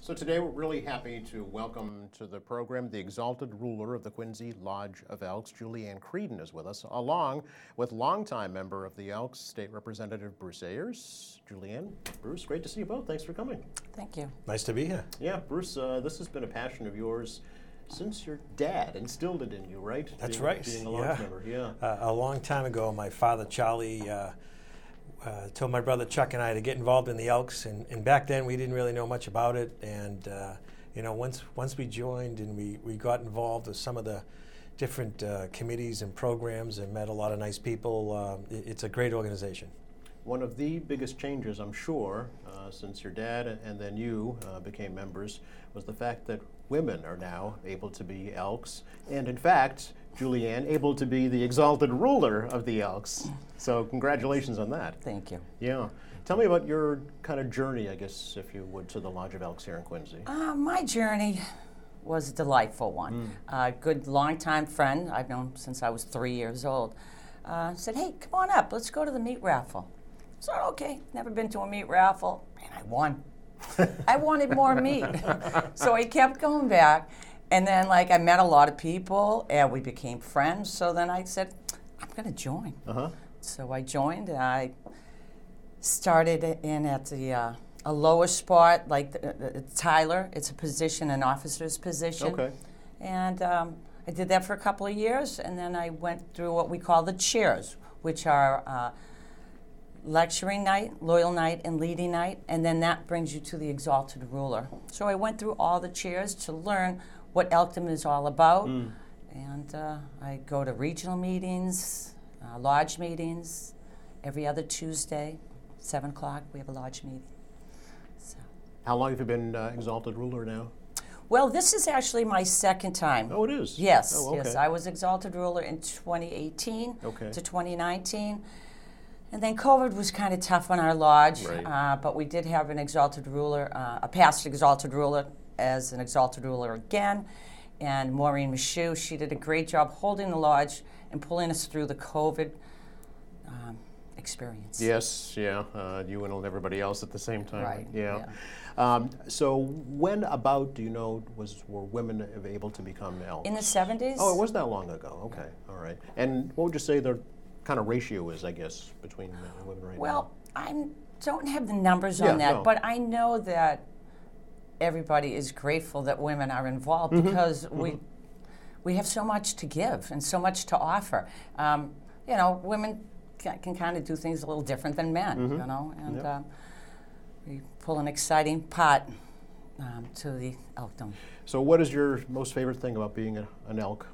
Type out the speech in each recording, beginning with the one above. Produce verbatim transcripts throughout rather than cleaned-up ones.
So today we're really happy to welcome to the program the exalted ruler of the Quincy Lodge of Elks, Julianne Creedon, is with us, along with longtime member of the Elks, State Representative Bruce Ayers. Julianne, Bruce, great to see you both. Thanks for coming. Thank you. Nice to be here. Yeah, Bruce, uh, this has been a passion of yours since your dad instilled it in you, right? That's being, right. Being a Lodge yeah. member, yeah. Uh, a long time ago, my father, Charlie, uh, uh, told my brother Chuck and I to get involved in the Elks, and, and back then we didn't really know much about it. And uh, you know, once once we joined and we, we got involved with some of the different uh, committees and programs and met a lot of nice people, uh, it, it's a great organization. One of the biggest changes, I'm sure, uh, since your dad and then you uh, became members, was the fact that women are now able to be Elks, and in fact, Julianne, able to be the exalted ruler of the Elks. So congratulations on that. Thank you. Yeah. Tell me about your kind of journey, I guess, if you would, to the Lodge of Elks here in Quincy. Uh, my journey was a delightful one. A mm. uh, good longtime friend I've known since I was three years old uh, said, hey, come on up, let's go to the meat raffle. So, okay, never been to a meat raffle, and I won. I wanted more meat. So I kept going back, and then like I met a lot of people, and we became friends, so then I said, I'm going to join. Uh-huh. So I joined, and I started in at the uh, a lower spot, like the, uh, Tyler. It's a position, an officer's position. Okay. And um, I did that for a couple of years, and then I went through what we call the chairs, which are uh, lecturing night, loyal night, and leading night, and then that brings you to the exalted ruler. So I went through all the chairs to learn what Elkdom is all about, mm. and uh, I go to regional meetings, uh, lodge meetings, every other Tuesday, seven o'clock, we have a lodge meeting. So. How long have you been uh, exalted ruler now? Well, this is actually my second time. Oh, it is? Yes, oh, okay. yes. I was exalted ruler in twenty eighteen okay. to twenty nineteen. And then COVID was kind of tough on our lodge, right. uh, but we did have an exalted ruler, uh, a past exalted ruler as an exalted ruler again. And Maureen Michoud, she did a great job holding the lodge and pulling us through the COVID um, experience. Yes, yeah, uh, you and everybody else at the same time. Right, yeah. yeah. Um, so when about, do you know, was were women able to become Elks? In the seventies. Oh, it was that long ago. Okay, yeah. All right. And what would you say the kind of ratio is, I guess, between men and women right well, now? Well, I don't have the numbers yeah, on that, no. but I know that everybody is grateful that women are involved mm-hmm. because mm-hmm. we we have so much to give and so much to offer. Um, you know, women can, can kind of do things a little different than men, mm-hmm. you know, and yep. um, we pull an exciting part um, to the Elkdom. So what is your most favorite thing about being a, an elk?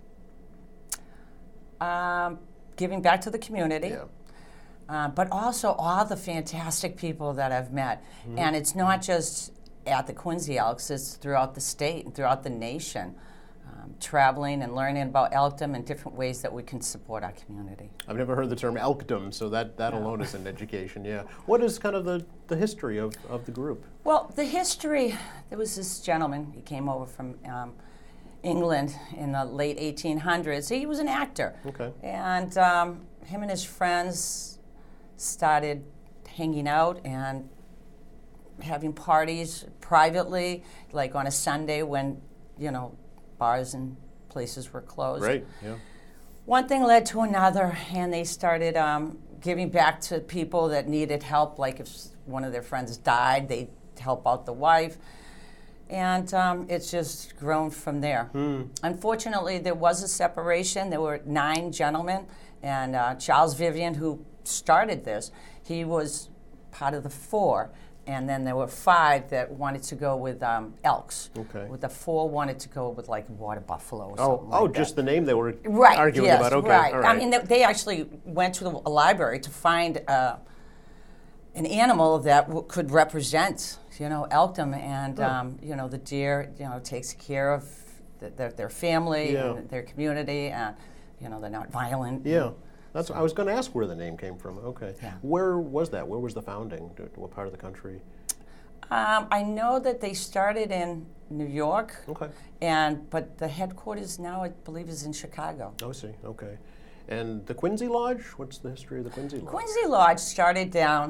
Um, giving back to the community. Yeah. Uh, but also all the fantastic people that I've met. Mm-hmm. And it's not just at the Quincy Elks, it's throughout the state and throughout the nation, um, traveling and learning about Elkdom and different ways that we can support our community. I've never heard the term Elkdom, so that, that no. alone is an education, yeah. What is kind of the, the history of, of the group? Well, the history, there was this gentleman, he came over from um, England in the late eighteen hundreds. He was an actor. Okay. And um, him and his friends started hanging out and having parties privately, like on a Sunday when, you know, bars and places were closed. Right, yeah. One thing led to another, and they started um, giving back to people that needed help, like if one of their friends died, they'd help out the wife. And um, it's just grown from there. Hmm. Unfortunately, there was a separation. There were nine gentlemen, and uh, Charles Vivian, who started this, he was part of the four. And then there were five that wanted to go with um, Elks. Okay. With the four wanted to go with like water buffalo or oh, something like Oh, that. just the name they were right, arguing yes, about. Okay, right. all right. I mean, they, they actually went to the library to find uh, an animal that w- could represent, you know, Elkdom, and oh. um, you know, the deer, you know, takes care of the, their their family yeah. and their community, and you know, they're not violent. Yeah. That's. I was going to ask where the name came from. Okay. Yeah. Where was that? Where was the founding? What part of the country? Um, I know that they started in New York. Okay. And but the headquarters now, I believe, is in Chicago. Oh, I see. Okay. And the Quincy Lodge? What's the history of the Quincy Lodge? Quincy Lodge started down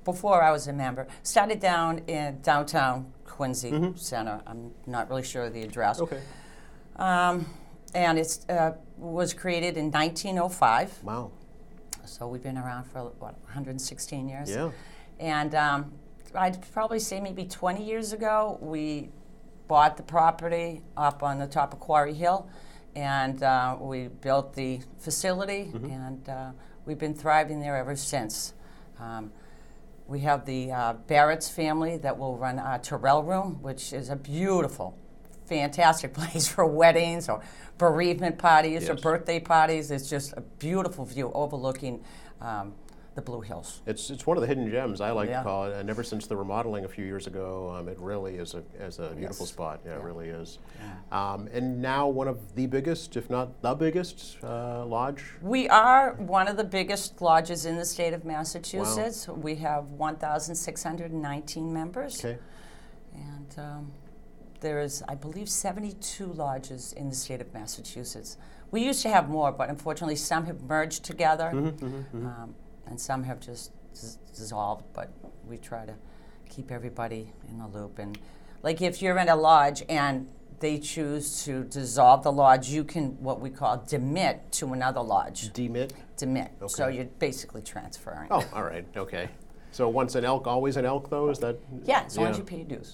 before I was a member. Started down in downtown Quincy Mm-hmm. Center. I'm not really sure of the address. Okay. Um, and it uh, was created in nineteen oh five. Wow. So we've been around for, what, one hundred sixteen years? Yeah. And um, I'd probably say maybe twenty years ago, we bought the property up on the top of Quarry Hill, and uh, we built the facility, Mm-hmm. and uh, we've been thriving there ever since. Um, we have the uh, Barrett's family that will run our Terrell Room, which is a beautiful, fantastic place for weddings or bereavement parties or Yes. birthday parties. It's just a beautiful view overlooking um, the Blue Hills. It's it's one of the hidden gems, I like Yeah. to call it, and ever since the remodeling a few years ago, um, it really is a is a beautiful Yes. spot. Yeah, it Yeah. really is. Um, and now one of the biggest, if not the biggest, uh, lodge. We are one of the biggest lodges in the state of Massachusetts. We have one thousand six hundred nineteen members. Okay. And um, there is, I believe, seventy-two lodges in the state of Massachusetts. We used to have more, but unfortunately some have merged together, um, and some have just dis- dissolved, but we try to keep everybody in the loop. And like if you're in a lodge and they choose to dissolve the lodge, you can, what we call, demit to another lodge. Demit. Demit. So Okay. you're basically transferring. Oh, all right. Okay. So once an elk, always an elk, though? Is that? Yeah, as long as Yeah. you pay your dues.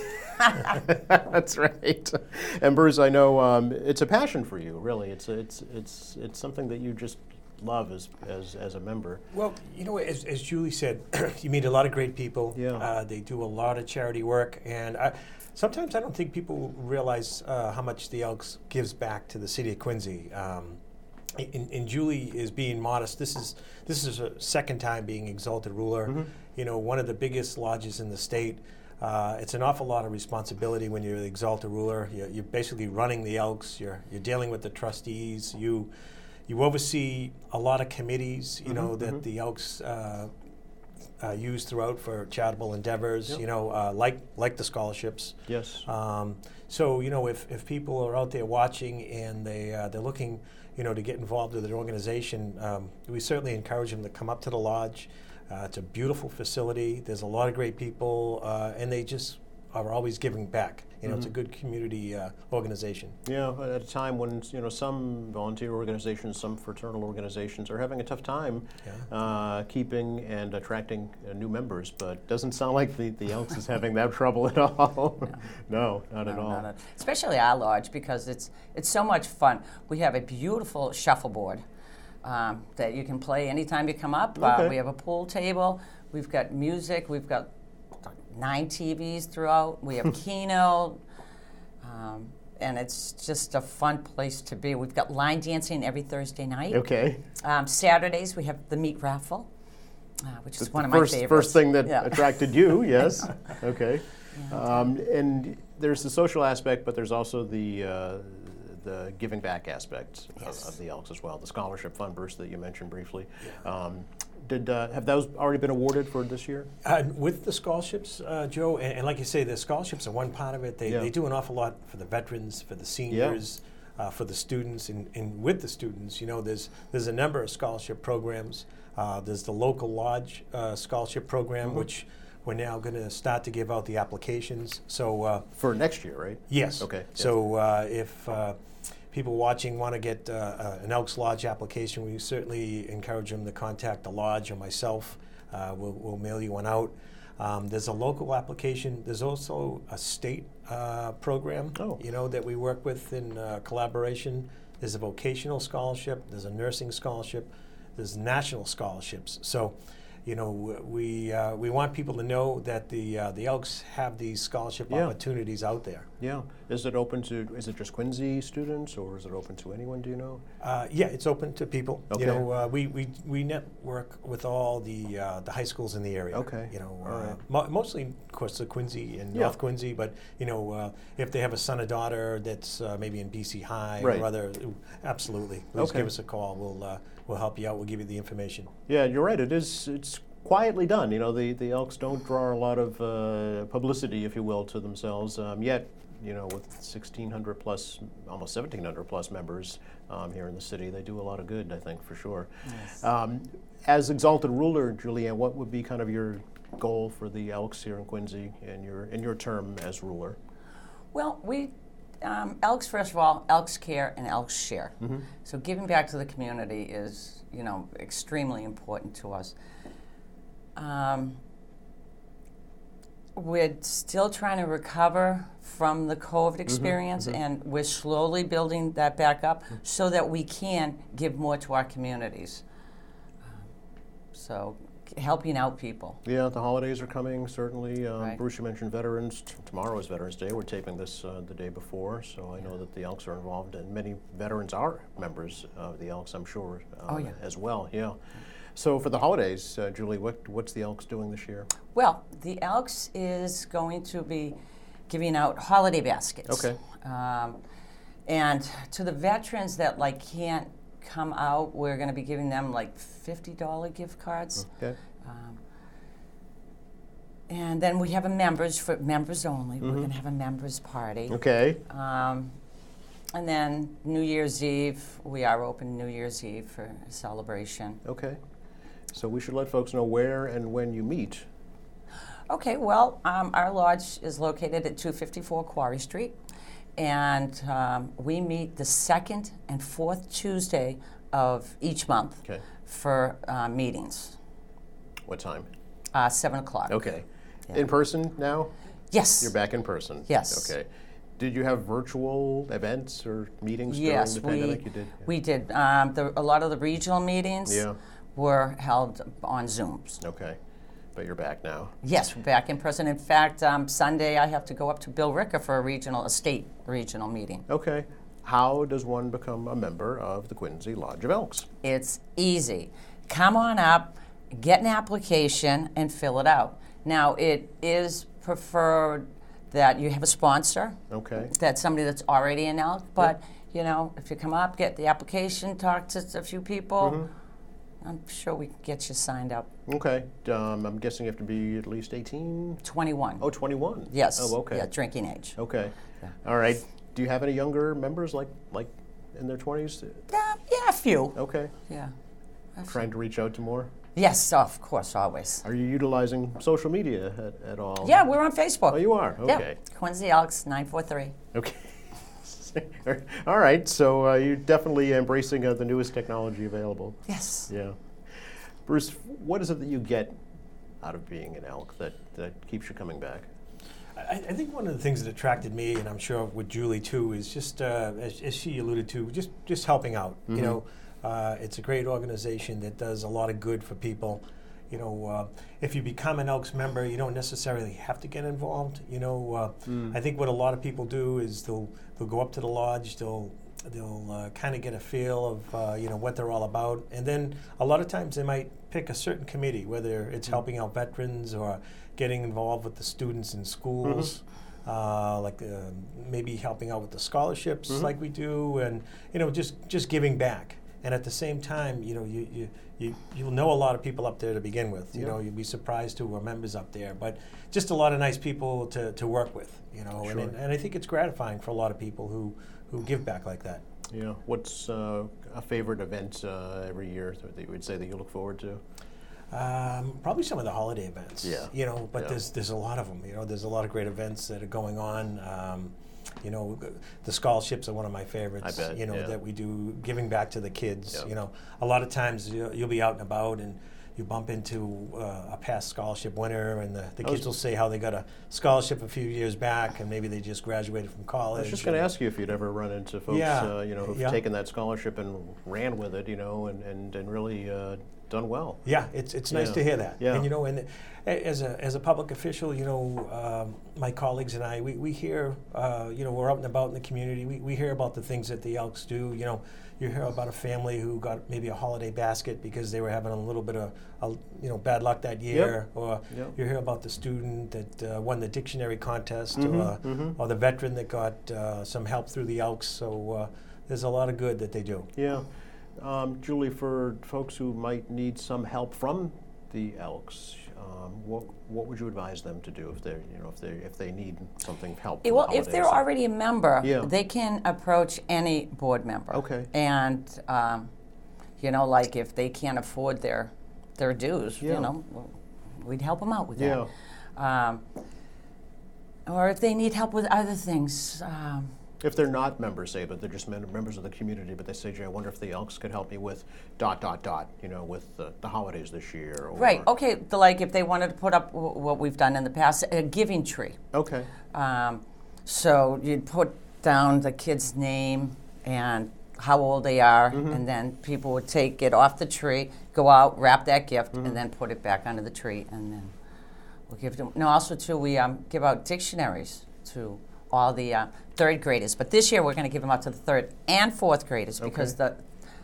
That's right. And Bruce, I know um, it's a passion for you. Really, it's it's it's it's something that you just love as as as a member. Well, you know, as, as Julie said, you meet a lot of great people. Yeah. Uh, they do a lot of charity work, and I, sometimes I don't think people realize uh, how much the Elks gives back to the city of Quincy. Um, and, and Julie is being modest. This is this is a second time being exalted ruler. Mm-hmm. You know, one of the biggest lodges in the state. Uh, it's an awful lot of responsibility when you're the exalted ruler. You're, you're basically running the Elks. You're you're dealing with the trustees. You you oversee a lot of committees. You know that the Elks uh, uh, use throughout for charitable endeavors. Yep. You know, uh, like like the scholarships. Yes. Um, so you know, if, if people are out there watching and they uh, they're looking, you know, to get involved with an organization, um, we certainly encourage them to come up to the lodge. Uh, it's a beautiful facility. There's a lot of great people, uh, and they just are always giving back. You know, it's a good community uh, organization. Yeah, at a time when you know some volunteer organizations, some fraternal organizations are having a tough time Yeah. uh, keeping and attracting uh, new members, but doesn't sound like the, the Elks is having that trouble at all. No, not at No, all. not at- especially our lodge, because it's it's so much fun. We have a beautiful shuffleboard um, that you can play anytime you come up. Uh, Okay. we have a pool table. We've got music. We've got nine T Vs throughout. We have Keno. Um, and it's just a fun place to be. We've got line dancing every Thursday night. Okay. Um, Saturdays we have the meat raffle, uh, which is The one of first, my favorites. First thing that Yeah. attracted you, yes. Okay. Um, and there's the social aspect, but there's also the uh, the giving back aspect Yes. of, of the Elks as well. The scholarship fund burst that you mentioned briefly. Um, did uh, have those already been awarded for this year? Uh, with the scholarships, uh, Joe, and, and like you say, the scholarships are one part of it. They, Yeah. they do an awful lot for the veterans, for the seniors, uh, for the students, and, and with the students, you know, there's there's a number of scholarship programs. Uh, there's the local lodge uh, scholarship program, Mm-hmm. which we're now going to start to give out the applications. So uh, For next year, right? yes. Okay, So uh, if uh, people watching want to get uh, uh, an Elks Lodge application, we certainly encourage them to contact the lodge or myself. Uh, we'll, we'll mail you one out. Um, there's a local application. There's also a state uh, program, Oh. you know, that we work with in uh, collaboration. There's a vocational scholarship. There's a nursing scholarship. There's national scholarships. So, you know, we uh, we want people to know that the uh, the Elks have these scholarship Yeah. opportunities out there. Yeah. Is it open to? Is it just Quincy students, or is it open to anyone? Do you know? Uh, yeah, it's open to people. Okay. You know, uh, we, we we network with all the uh, the high schools in the area. Okay. You know, All uh, right. mo- mostly, of course, the Quincy and Yeah. North Quincy. But you know, uh, if they have a son or daughter that's uh, maybe in B C High Right. or other, ooh, absolutely, please Okay. give us a call. We'll uh, we'll help you out. We'll give you the information. Yeah, you're right. It is. It's quietly done. You know, the, the Elks don't draw a lot of uh, publicity, if you will, to themselves. Um, yet, you know, with sixteen hundred plus, almost seventeen hundred plus members um, here in the city, they do a lot of good, I think, for sure. Yes. Um, as exalted ruler, Julianne, what would be kind of your goal for the Elks here in Quincy in your in your term as ruler? Well, we, um, Elks, first of all, Elks care and Elks share. Mm-hmm. So giving back to the community is, you know, extremely important to us. Um, we're still trying to recover from the COVID experience, mm-hmm. and we're slowly building that back up mm-hmm. so that we can give more to our communities. Um, so helping out people. Yeah, the holidays are coming, certainly. Um, Right. Bruce, you mentioned veterans. T- tomorrow is Veterans Day. We're taping this uh, the day before, so I know that the Elks are involved, and many veterans are members of the Elks, I'm sure, um, Oh, yeah. as well. Yeah. So for the holidays, uh, Julie, what what's the Elks doing this year? Well, the Elks is going to be giving out holiday baskets. Okay. Um, and to the veterans that like can't come out, we're going to be giving them like fifty dollar gift cards. Okay. Um, and then we have a members for members only. Mm-hmm. We're going to have a members party. Okay. Um, and then New Year's Eve, we are open New Year's Eve for a celebration. Okay. So we should let folks know where and when you meet. Okay, well, um, our lodge is located at two fifty-four Quarry Street, and um, we meet the second and fourth Tuesday of each month Okay. for uh, meetings, What time? uh, seven o'clock. Okay. Yeah. In person now? Yes. You're back in person? Yes. Okay. Did you have virtual events or meetings Yes, during the we, pandemic? You did? Yeah. we did. Um, the, a lot of the regional meetings Yeah. were held on Zooms. Okay. But you're back now. Yes, we're back in person. In fact, um, Sunday I have to go up to Bill Ricker for a regional, a state regional meeting. Okay. How does one become a member of the Quincy Lodge of Elks? It's easy. Come on up, get an application, and fill it out. Now, it is preferred that you have a sponsor, Okay. that's somebody that's already an elk, but, you know, if you come up, get the application, talk to a few people, Mm-hmm. I'm sure we can get you signed up. Okay. Um, I'm guessing you have to be at least eighteen? twenty-one. Oh, twenty-one? Yes. Oh, okay. Yeah, drinking age. Okay. Yeah. All right. Do you have any younger members, like like in their twenties? Yeah, yeah, a few. Okay. Yeah. A few. Trying to reach out to more? Yes, of course, always. Are you utilizing social media at, at all? Yeah, we're on Facebook. Oh, you are? Okay. Yeah. Quincy Elks nine four three. Okay. All right. So uh, you're definitely embracing uh, the newest technology available. Yes. Yeah. Bruce, what is it that you get out of being an elk that, that keeps you coming back? I, I think one of the things that attracted me, and I'm sure with Julie too, is just uh, as, as she alluded to, just just helping out. Mm-hmm. You know, uh, it's a great organization that does a lot of good for people. You know, uh, if you become an Elks member, you don't necessarily have to get involved. You know, uh, Mm. I think what a lot of people do is they'll they'll go up to the lodge, they'll they'll uh, kind of get a feel of uh, you know what they're all about, and then a lot of times they might pick a certain committee, whether it's helping out veterans or getting involved with the students in schools. Mm-hmm. Uh, like uh, maybe helping out with the scholarships, Mm-hmm. like we do, and you know just just giving back. And at the same time, you know, you, you, you, you'll know a lot of people up there to begin with. You Yeah. know, you'll be surprised who are members up there. But just a lot of nice people to, to work with, you know. Sure. And, and I think it's gratifying for a lot of people who, who give back like that. Yeah. What's uh, a favorite event uh, every year that you would say that you look forward to? Um, probably some of the holiday events. Yeah. You know, but Yeah. there's there's a lot of them. You know, there's a lot of great events that are going on. Um, you know, the scholarships are one of my favorites. I bet, You know, yeah. that we do, giving back to the kids. Yeah. You know, a lot of times you'll, you'll be out and about and you bump into uh, a past scholarship winner, and the, the I was- kids will say how they got a scholarship a few years back, and maybe they just graduated from I college. was just going to and- ask you if you'd ever run into folks, Yeah. uh, you know, who've Yeah. taken that scholarship and ran with it, you know, and, and, and really uh, done well. Yeah, it's it's nice Yeah. to hear that. Yeah. And you know, and a- as a as a public official, you know, um, my colleagues and I, we, we hear, uh, you know, we're out and about in the community. We, we hear about the things that the Elks do. You know, you hear about a family who got maybe a holiday basket because they were having a little bit of, a, you know, bad luck that year, or Yep. you hear about the student that uh, won the dictionary contest, Mhm, or, mhm. or the veteran that got uh, some help through the Elks. So uh, there's a lot of good that they do. Yeah. Um, Julie, for folks who might need some help from the Elks, um, what what would you advise them to do if they you know if they if they need something help? Yeah, for well, the if they're holidays? already a member, Yeah. they can approach any board member. Okay. And, um, you know, like if they can't afford their their dues, Yeah. you know, well, we'd help them out with Yeah. that. Um, or if they need help with other things. Um, If they're not members, say, but they're just mem- members of the community, but they say, gee, I wonder if the Elks could help me with dot, dot, dot, you know, with the, the holidays this year. Or, right, okay, the, like if they wanted to put up w- what we've done in the past, a giving tree. Okay. Um, so you'd put down the kid's name and how old they are, Mm-hmm. and then people would take it off the tree, go out, wrap that gift, Mm-hmm. and then put it back under the tree, and then we'll give them. No, also too, we um, give out dictionaries to all the uh, third graders, but this year we're going to give them out to the third and fourth graders because Okay. the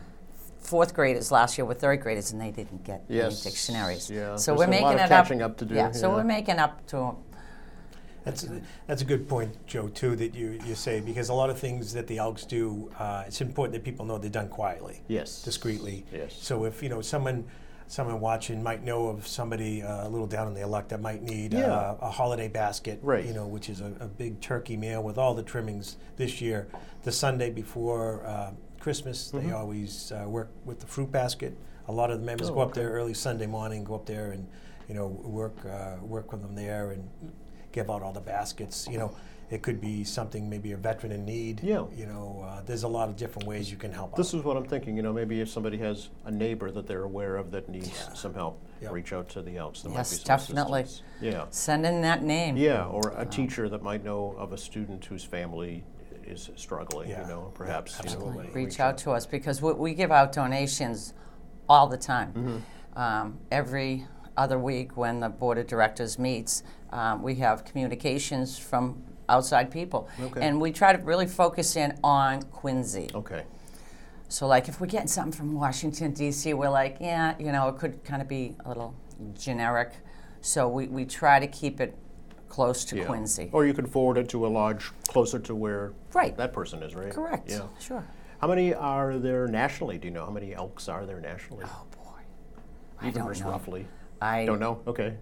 fourth graders last year were third graders and they didn't get Yes. any dictionaries. Yeah. So There's we're a making lot of it catching up. up to do, Yeah. So yeah. we're making up to 'em. That's that's a good point, Joe, too, that you, you say, because a lot of things that the Elks do, uh, it's important that people know they're done quietly, Yes. discreetly. Yes. So if, you know, someone someone watching might know of somebody uh, a little down in their luck that might need Yeah. uh, a holiday basket, Right. you know, which is a, a big turkey meal with all the trimmings this year. The Sunday before uh, Christmas, Mm-hmm. they always uh, work with the fruit basket. A lot of the members Oh, go up okay. there early Sunday morning, go up there and, you know, work uh, work with them there and give out all the baskets. You know, it could be something, maybe a veteran in need. Yeah. You know, uh, there's a lot of different ways you can help This out. is what I'm thinking, you know, maybe if somebody has a neighbor that they're aware of that needs Yeah. some help, Yep. reach out to the Elks. There Yes, might be some definitely. assistance. Yeah. Send in that name. Yeah, or a teacher that might know of a student whose family is struggling, Yeah. you know, perhaps. you know, Absolutely. Reach out to us because we, we give out donations all the time. Mm-hmm. Um, every other week when the board of directors meets, um, we have communications from outside people. Okay. And we try to really focus in on Quincy. Okay. So like if we're getting something from Washington, D C, we're like, yeah, you know, it could kind of be a little generic. So we, we try to keep it close to Yeah. Quincy. Or you could forward it to a lodge closer to where Right. that person is, right? Correct. Yeah. Sure. How many are there nationally? Do you know how many Elks are there nationally? Oh boy. I Even don't just know. roughly. I Don't know? Okay.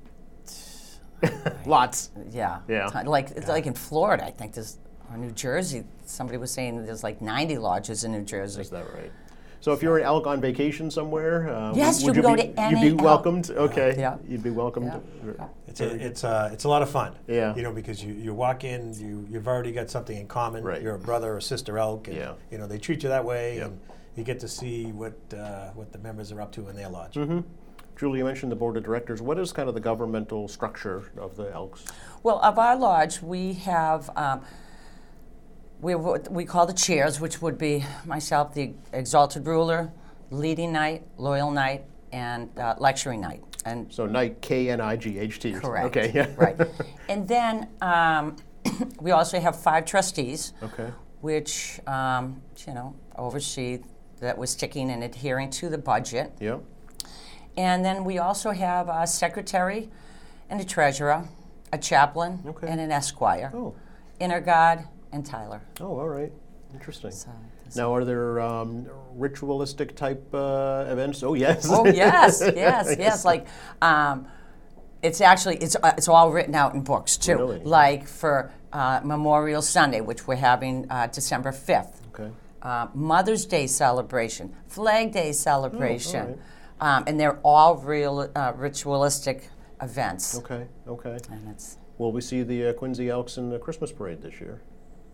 Lots. Yeah. Yeah. Ti- Like it's like in Florida, I think there's or New Jersey. Somebody was saying there's like ninety lodges in New Jersey. Is that right? So if you're an elk on vacation somewhere, uh, Yes, would you you can be, go to any You'd be elk. welcomed. Okay. Yeah. You'd be welcomed. Yeah. It's a, it's uh it's a lot of fun. Yeah. You know, because you, you walk in, you you've already got something in common. Right. You're a brother or sister elk, and Yeah. you know they treat you that way, Yep. and you get to see what uh, what the members are up to in their lodge. Mm-hmm. Julie, you mentioned the board of directors. What is kind of the governmental structure of the Elks? Well, of our lodge, we have um, we have what we call the chairs, which would be myself, the exalted ruler, leading knight, loyal knight, and uh, lecturing knight. And So Knight, K N I G H T. correct. Okay. Yeah. Right. And then um, we also have five trustees, Okay. which um, you know oversee that we're sticking and adhering to the budget. Yeah. And then we also have a secretary and a treasurer, a chaplain, Okay. and an esquire, Oh. inner guard, and Tyler. Oh, all right. Interesting. So that's- Now, are there um, ritualistic type uh, events? Oh, yes. oh yes, yes, yes. Like, um, it's actually it's uh, it's all written out in books too. Really? Like for uh, Memorial Sunday, which we're having uh, December fifth. Okay. Uh, Mother's Day celebration, Flag Day celebration, right. um, and they're all real uh, ritualistic events. Okay. Okay. And it's Will we see the uh, Quincy Elks in the Christmas parade this year?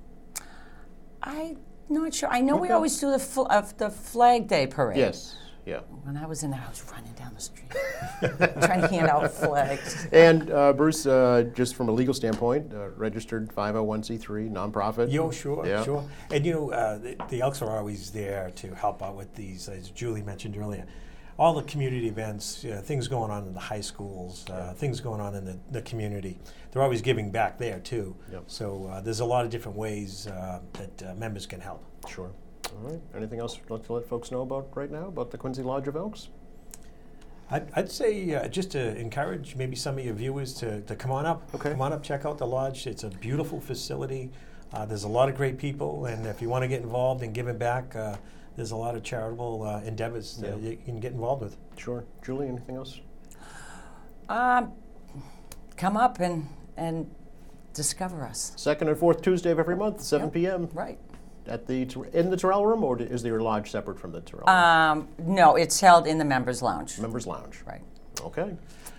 I'm not sure. I know we Okay. always do the fl- of the Flag Day parade. Yes. Yeah. When I was in there, I was running down the street trying to hand out flags. And uh, Bruce, uh, just from a legal standpoint, uh, registered five oh one c three nonprofit. Yo, sure, Yeah. sure. And you know, uh, the, the Elks are always there to help out with these, as Julie mentioned earlier. All the community events, uh, things going on in the high schools, uh, things going on in the, the community. They're always giving back there too. Yep. So uh, there's a lot of different ways uh, that uh, members can help. Sure. All right. Anything else you'd like to let folks know about right now about the Quincy Lodge of Elks? I'd, I'd say uh, just to encourage maybe some of your viewers to, to come on up. Okay. Come on up, check out the lodge. It's a beautiful facility. Uh, there's a lot of great people, and if you want to get involved and give it back, uh, there's a lot of charitable uh, endeavors that Yeah. you can get involved with. Sure. Julie, anything else? Um, come up and and discover us. Second and fourth Tuesday of every month, seven Yep. p.m. Right. at the Ter- in the Terrell Room, or is your lodge separate from the Terrell Room? Um, no, it's held in the members' lounge. Members Lounge. Right. Okay.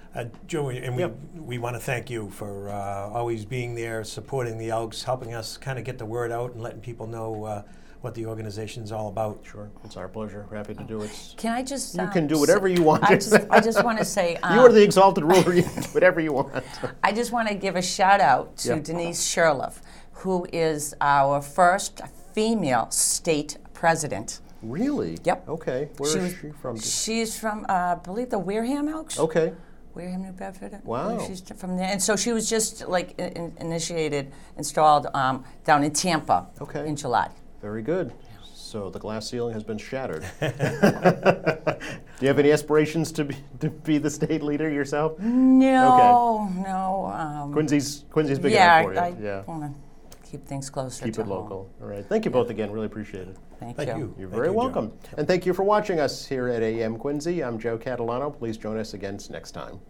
Uh, Joe, and we, Yep. we want to thank you for uh, always being there, supporting the Elks, helping us kind of get the word out and letting people know uh, what the organization's all about. Sure, it's our pleasure. We're happy to do it. Can I just? You um, can do whatever you want. I just, I just want to say. Um, You are the exalted ruler. You can do whatever you want. I just want to give a shout out to Yep. Denise Sherloff, who is our first female state president. Really? Yep. Okay. Where She is was- she from? She's from, uh, I believe, the Wareham Elks. Okay. Wareham, New Bedford. I Wow. believe She's from there, and so she was just like in, in- initiated, installed um, down in Tampa. Okay. In July. Very good. So the glass ceiling has been shattered. Do you have any aspirations to be to be the state leader yourself? No, no. Um, Quincy's Quincy's big yeah, enough for you. I yeah. want to keep things closer Keep to it home. local. All right. Thank you both again. Really appreciate it. Thank, Thank you. you. You're Thank very you, Joe. welcome. And thank you for watching us here at A M Quincy. I'm Joe Catalano. Please join us again next time.